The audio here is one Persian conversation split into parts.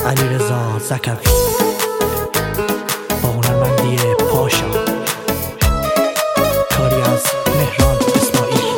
علیرضا زکوی با هنرمندی پاشا، کاری از مهران اسماعیل.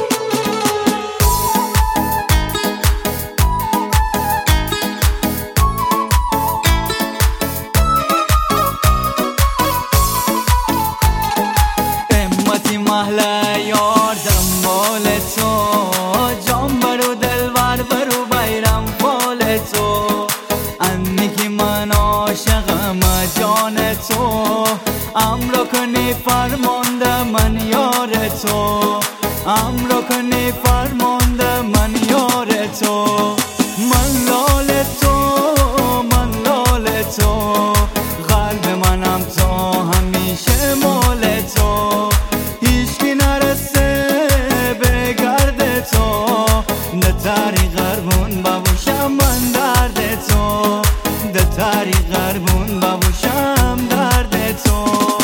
امتی محله یار دنبال تو، جان برو دلبر برو بیرم فال تو. انکی من عاشقم جان تو، امرو کنی فرمانده من یار تو، امرو کنی فرمانده من یار تو. من لال تو، من لال تو، قلب منم تو همیشه مال تو. هیچکی نرسه به گرد تو، ده تاری قربون ببوشم من درد تو، ده تاری قربون ببوشم درد تو.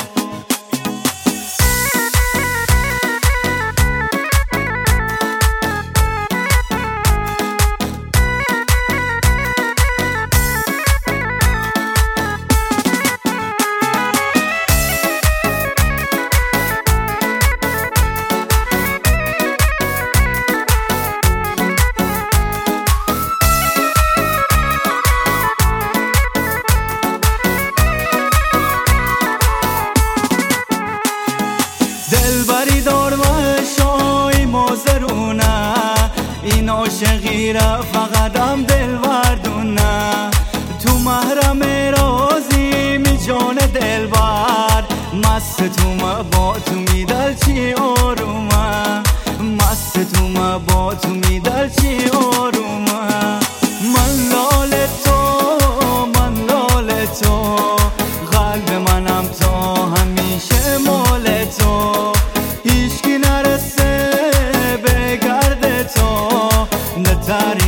دلبری دار و شای مازرونه، این عاشقی را فقطم دل وردونه. تو محرم رازی می جان دلبر، مست تو ما با تو می دل چی آرومه، مست تو ما با تو می دل چی آرومه. من لال تو، من لال تو، قلب منم تو همیشه مال تو. هیچکی نرسه به گرد تو، نه تاری